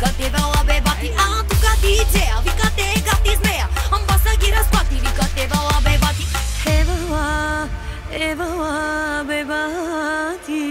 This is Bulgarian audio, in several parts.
Викате вела бебати, а тука ти цея. Викате гати змея, амбаса ги разплати. Викате вела бебати. Евала бебати.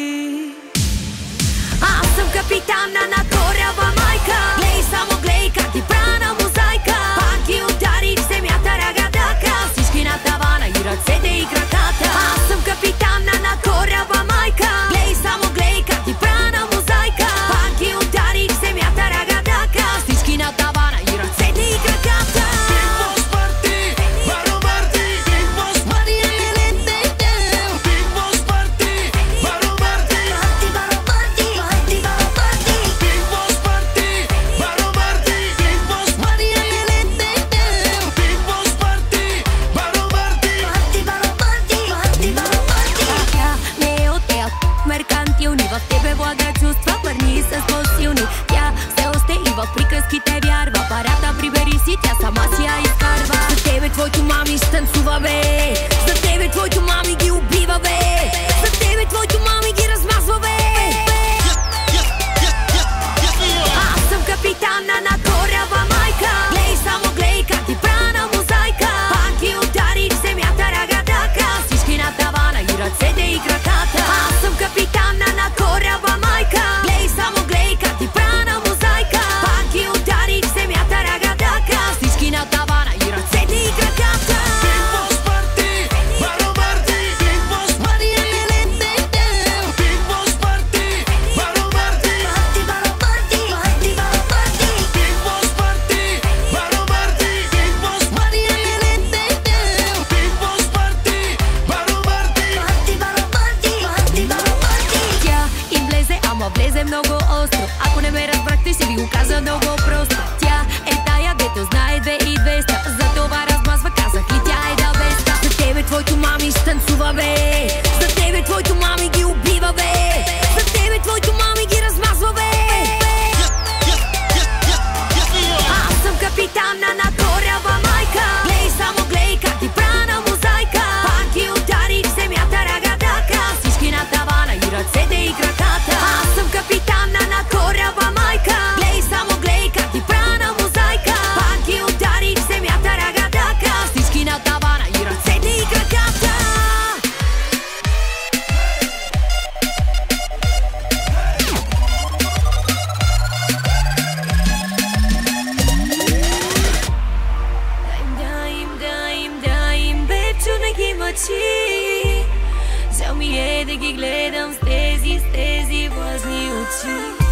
Аз съм капитана на кораба майка. Глей, само глей как ти прана мозайка. Пак ги ударих в земята рагадака. Всички на тавана и ръцете и краката. Аз съм капитана на кораба майка. Глей, само глей как ти прана мозайка. Пак ги ударих в земята рагадака. Всички на тавана и ръцете и краката. Big Boss Party, Baro Marti, Big Boss Party, Big Boss Party, Baro Marti, Big Boss Party, Baro Marti, Big Boss Party, Big Boss Party, Baro Marti. Тя не е от тея меркантилни. В тебе влага чувства, парни са по-силни. Тя все още и в приказките вярва. Парата прибери си, тя сама си я изкарва. За тебе твоето мами ще танцува, бе. За тебе твоето мами ги убива, бе. За тебе твоето мами ги размазва, бе. Аз съм капитана на кораба майка. Глей, само глей как ти прана мозайка. Пак ги ударих в земята рагадака. Всички на тавана и ръцете и краката. Аз съм капитана на кораба майка. Глей, само глей как ти прана мозайка. Пак ги ударих в земята рагадака. Всички на тавана и ръцете и краката. Big Boss Party, Baro Marti, Big Boss Party, Big Boss Party, Baro Marti, Big Boss Party, Baro Marti, Big Boss Party, Big Boss Party, Baro Marti. Тя им влезе, ама влезе много остро. Ако не ме разбрахте, ще ви го кажа много просто. Тя е тая, дето знае 2200. За това размазва, казах и тя е да беста. За тебе твоето мами ще танцува, бе. За тебе твоето мами ги убива, бе. За тебе твоето мами ги размазва, бе. Аз съм капитана на кораба майка. Глей, само глей как ти прана мозайка. Пак ги ударих в земята рагадака. Всички на тавана и ръцете и краката. Аз съм капитана на кораба майка. Глей, само глей как ти прана мозайка. Пак ги ударих в земята рагадака. Всички на тавана и ръцете и краката. Да им, бебчо, не ги мъчи. Жал ми е да ги гледам с тези влажни очи.